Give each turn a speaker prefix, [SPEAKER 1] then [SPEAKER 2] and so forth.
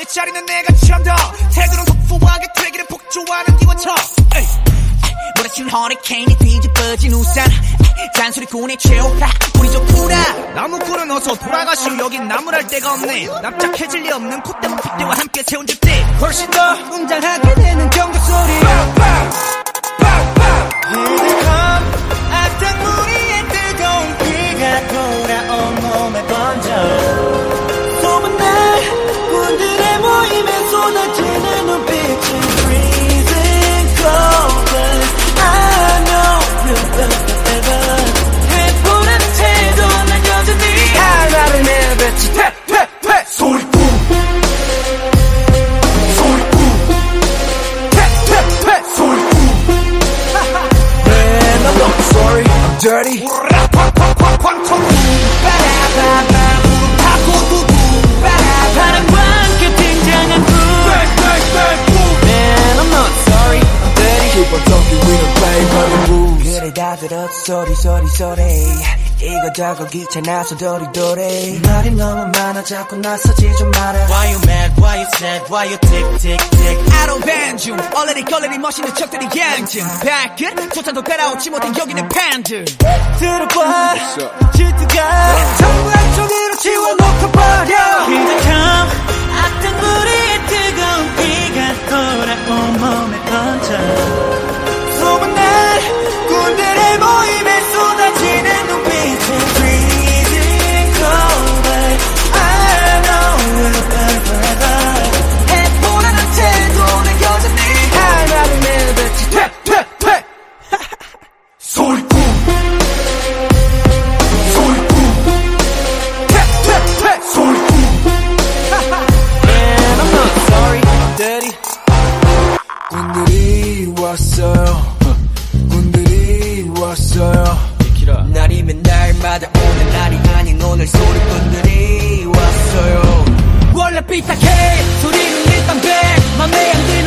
[SPEAKER 1] 자리는 내가 좀 더 태도는 폭포하게 되기를 폭주하는 기관총 몰아친 허리케인이 뒤집어진 우산 잔소리꾼의 최후파 우리 좋구나 나무꾼은 어서 돌아가시오 여긴 나무랄 데가 없네 납작해질 리 없는 콧대와 핏대와 함께 채운 집대 훨씬 더 웅장하게 되는 경적소리
[SPEAKER 2] 악당무리의 뜨거운 비가 돌아온 몸에 번져 소문날 군들의 모임에 쏟아지는 눈빛은 freezing cold I know you will never 해보라는 태도 난 여전히 할 말을 내뱉지 퇴퇴퇴 소리꾼 소리꾼 퇴퇴퇴 소리꾼 Man I'm not sorry I'm dirty 팡팡팡팡팡 빠라바바 무릎하고 바람과 함께 등장한 Man I'm not sorry I'm dirty Keep on talking we don't play by the rules 그래 다 들었어 소리 이거저거 귀찮아서 도리도리 말이 너무 많아 자꾸 나서지 좀 마라 Why you mad, why you sad, why you tick
[SPEAKER 1] I don't ban 중 얼레리 걸레리 멋있는 척들이 양증 발끝 조차도 따라오지 못한 여기는 팬들
[SPEAKER 2] 들어봐 질투가 전부 한쪽으로 지워놓고 버려 그냥 악당무리의 뜨거운 비가 돌아온 몸에 번져 소문날 군들의 모임에 쏟아지는 눈빛은 freezing cold but I know we'll burn forever 해보라는 태도 난 여전히 할 말을 내뱉지 퇴퇴퇴 소리꾼 소리꾼 퇴퇴퇴 소리꾼 Man I'm not sorry I'm dirty 군들이 왔어요 군들이 왔어요 날이면 날마다 오는 날이 아닌 오늘 소리꾼들이 왔어요 원래 삐딱해 소리는 일단 배 맘에 안 들어